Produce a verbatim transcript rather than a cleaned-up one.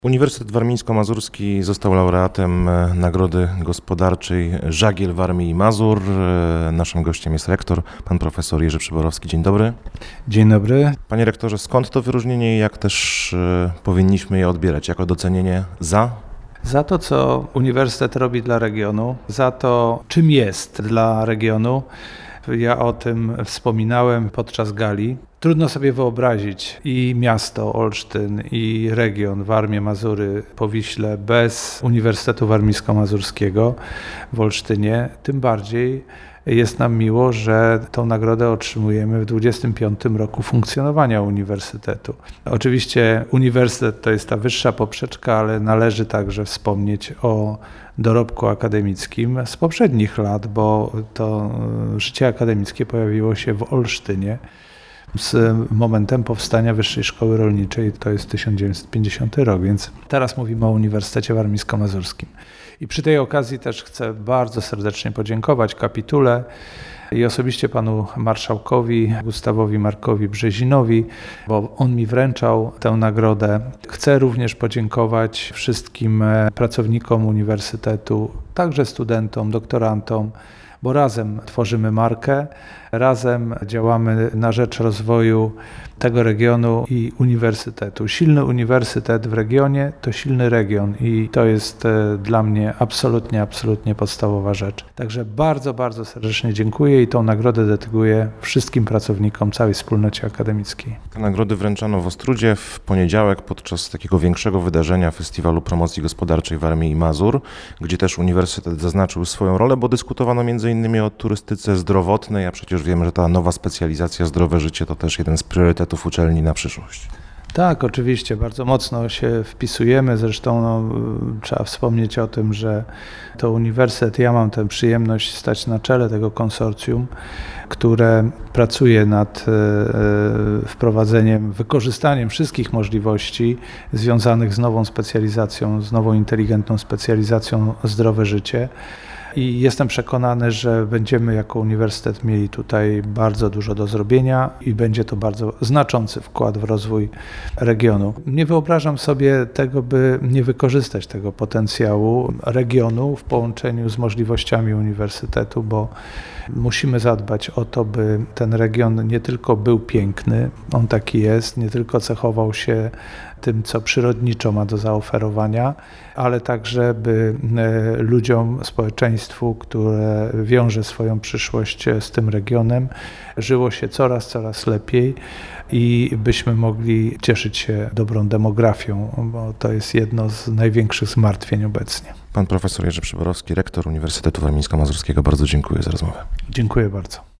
Uniwersytet Warmińsko-Mazurski został laureatem Nagrody Gospodarczej Żagiel Warmii i Mazur. Naszym gościem jest rektor, pan profesor Jerzy Przyborowski. Dzień dobry. Dzień dobry. Panie rektorze, skąd to wyróżnienie i jak też powinniśmy je odbierać? Jako docenienie za? Za to, co uniwersytet robi dla regionu, za to, czym jest dla regionu. Ja o tym wspominałem podczas gali. Trudno sobie wyobrazić i miasto Olsztyn, i region Warmię, Mazury, Powiśle bez Uniwersytetu Warmińsko-Mazurskiego w Olsztynie. Tym bardziej jest nam miło, że tą nagrodę otrzymujemy w dwudziestym piątym roku funkcjonowania uniwersytetu. Oczywiście uniwersytet to jest ta wyższa poprzeczka, ale należy także wspomnieć o dorobku akademickim z poprzednich lat, bo to życie akademickie pojawiło się w Olsztynie z momentem powstania Wyższej Szkoły Rolniczej, to jest tysiąc dziewięćset pięćdziesiąty rok, więc teraz mówimy o Uniwersytecie Warmińsko-Mazurskim. I przy tej okazji też chcę bardzo serdecznie podziękować kapitule i osobiście panu marszałkowi Gustawowi Markowi Brzezinowi, bo on mi wręczał tę nagrodę. Chcę również podziękować wszystkim pracownikom uniwersytetu, także studentom, doktorantom, bo razem tworzymy markę, razem działamy na rzecz rozwoju tego regionu i uniwersytetu. Silny uniwersytet w regionie to silny region i to jest dla mnie absolutnie, absolutnie podstawowa rzecz. Także bardzo, bardzo serdecznie dziękuję i tą nagrodę dedykuję wszystkim pracownikom, całej wspólnocie akademickiej. Te nagrody wręczano w Ostródzie w poniedziałek podczas takiego większego wydarzenia Festiwalu Promocji Gospodarczej Warmii i Mazur, gdzie też uniwersytet zaznaczył swoją rolę, bo dyskutowano między innymi o turystyce zdrowotnej, a przecież wiemy, że ta nowa specjalizacja Zdrowe Życie to też jeden z priorytetów uczelni na przyszłość. Tak, oczywiście, bardzo mocno się wpisujemy, zresztą no, trzeba wspomnieć o tym, że to uniwersytet, ja mam tę przyjemność stać na czele tego konsorcjum, które pracuje nad e, wprowadzeniem, wykorzystaniem wszystkich możliwości związanych z nową specjalizacją, z nową inteligentną specjalizacją Zdrowe Życie. I jestem przekonany, że będziemy jako uniwersytet mieli tutaj bardzo dużo do zrobienia i będzie to bardzo znaczący wkład w rozwój regionu. Nie wyobrażam sobie tego, by nie wykorzystać tego potencjału regionu w połączeniu z możliwościami uniwersytetu, bo musimy zadbać o to, by ten region nie tylko był piękny, on taki jest, nie tylko cechował się tym, co przyrodniczo ma do zaoferowania, ale także by ludziom, społeczeństwu, które wiąże swoją przyszłość z tym regionem, żyło się coraz, coraz lepiej i byśmy mogli cieszyć się dobrą demografią, bo to jest jedno z największych zmartwień obecnie. Pan profesor Jerzy Przyborowski, rektor Uniwersytetu Warmińsko-Mazurskiego, bardzo dziękuję za rozmowę. Dziękuję bardzo.